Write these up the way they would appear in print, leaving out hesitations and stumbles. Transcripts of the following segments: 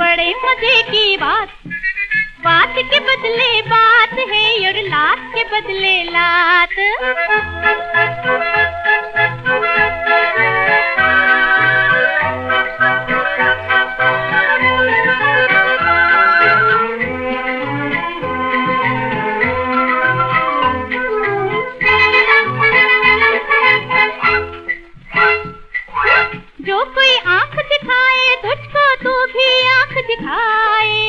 बड़े मजे की बात, बात के बदले बात है और लात के बदले लात। जो कोई आंख दिखाए तुझको तू भी आंख दिखाए,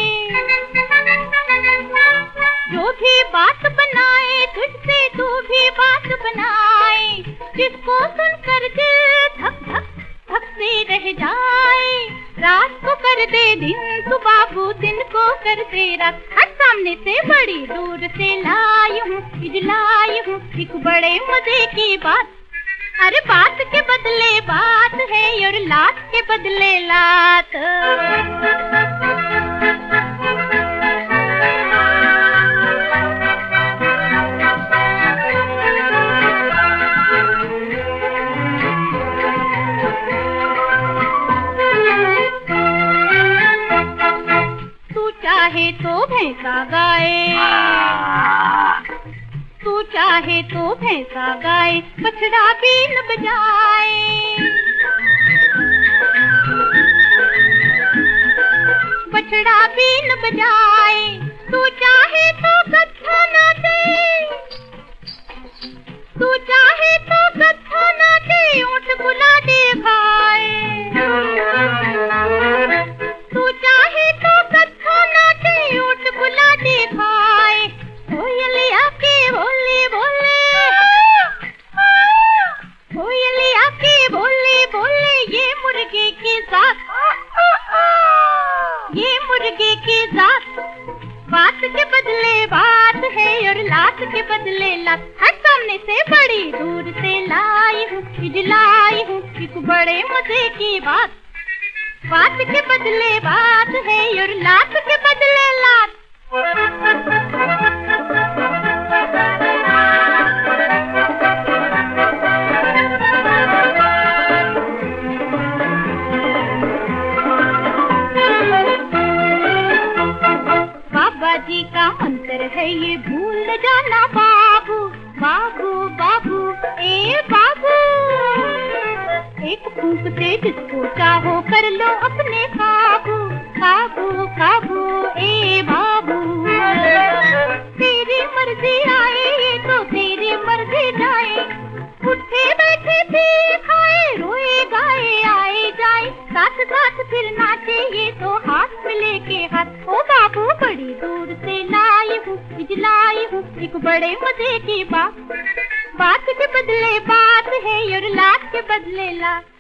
जो भी बात बनाए तुझसे तू भी बात बनाए, जिसको सुनकर दिल धक धक धक से रह जाए। रात को कर दे दिन तू बाबू, दिन को कर दे रात। हर सामने से बड़ी दूर से लाई हूँ, इजलाई हूँ एक बड़े मजे की बात। अरे बात के बदले बात है और लात के बदले लात। तू चाहे तो भैंसा गाए, तू चाहे तो भैंसा गाए, बछड़ा बीन बजाए। बछड़ा बीन बजाए, तू चाहे तो गधा नाचे, तू चाहे तो गधा नाचे, ऊंट गुलाटे खाए। तू चाहे तो गधा नाचे, ऊंट गुलाटे खाए। कोयलिया के बोले बोले, कोयलिया के बोले बोले, ये मुर्गे की जात, ये मुर्गे की जात। बात के बदले बात है और लात के बदले लात। हर सामने से बड़ी दूर से लाई हूँ, इजलाई हूँ एक बड़े मजे की बात। बात के बदले बात है और लात के बदले लात। बाबा जी का मंत्र है ये भूल जाना बाबू, बाबू बाबू ए बाबू। एक फूंक से जिसको चाहो कर लो अपने काबू, काबू काबू ए बाबू। तेरी मर्जी आए ये तो तेरी मर्जी जाए, उठे बैठे भी खाए, रोए गाए आए जाए, साथ साथ फिर नाचे ये तो हाथ मिले के हाथ। ओ बाबू बड़ी दूर से लाई हूँ, इजलाई हूँ एक बड़े मजे की बात। बात के बदले बात है और लात के बदले लात।